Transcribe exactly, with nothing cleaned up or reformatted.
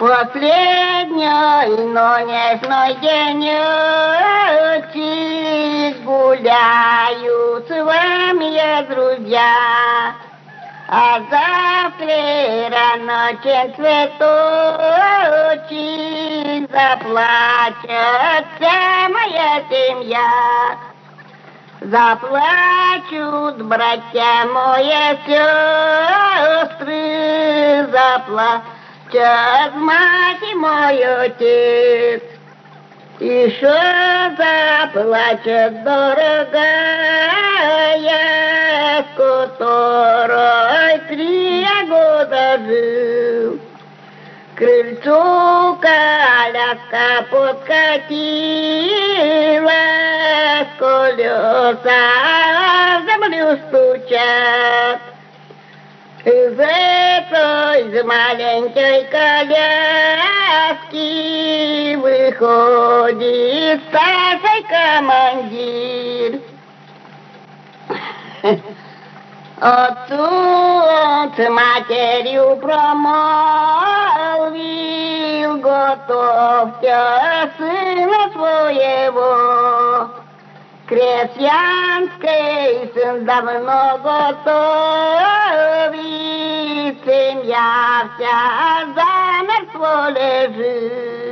Последний, но нежный денечек, гуляют с вами друзья. А завтра рано цветочек, заплачет вся моя семья. Заплачут братья мои, сестры, заплачет мать и мой отец. Еще заплачет дорогая, с которой три года жил. К крыльцу коляска подкатилась, колеса в землю стучат. Из этой, из маленькой коляски выходит старший командир. Отцу он с матерью промолвил: готовьте сына своего. Крестьянский сын давно готовит, семья вся замертво лежит.